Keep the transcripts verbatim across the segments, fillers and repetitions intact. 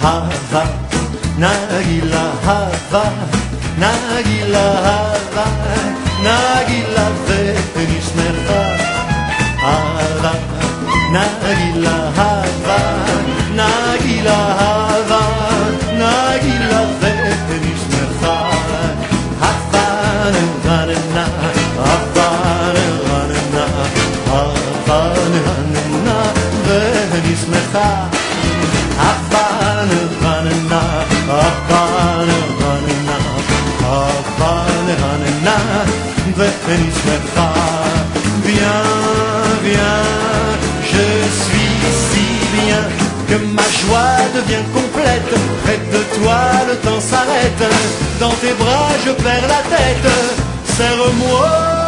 Hava, Nagila, Hava, Nagila, Hava, Nagila, Venice Merva. Hava, Nagila, Hava, Nagila, Hava, Nagila, Venice Merva. Havana, Havana, Havana, Havana, Havana, Havana, Venice Merva. Havana, Havana, Havana, Havana, Havana, Havana, Venice Merva. Viens, viens, je suis si bien que ma joie devient complète. Près de toi le temps s'arrête, dans tes bras je perds la tête. Serre-moi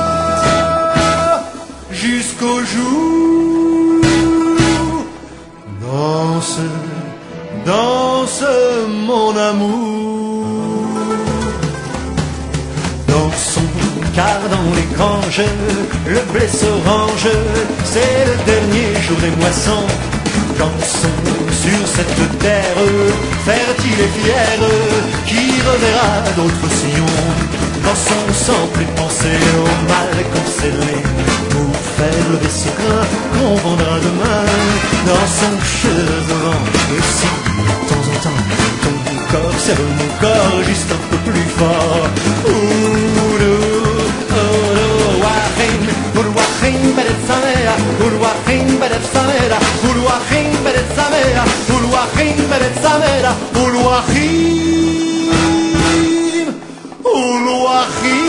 jusqu'au jour. Danse, danse mon amour. Dansons, car dans les granges le blé se range. C'est le dernier jour des moissons. Dansons sur cette terre fertile et fière qui reverra d'autres sillons. Dansons sans plus penser au mal qu'on scellé pour faire lever ce grain qu'on vendra demain. Dansons cheveux devant et si de temps en temps ton corps serre mon corps juste un peu plus fort. Oulou, oulou, wahing, oulou, wahing, bedet samea, oulou, wahing, bedet samea, oulou, wahing, bedet samea, oulou, wahing, bedet samea, oulou, wahing, oulou, wahing.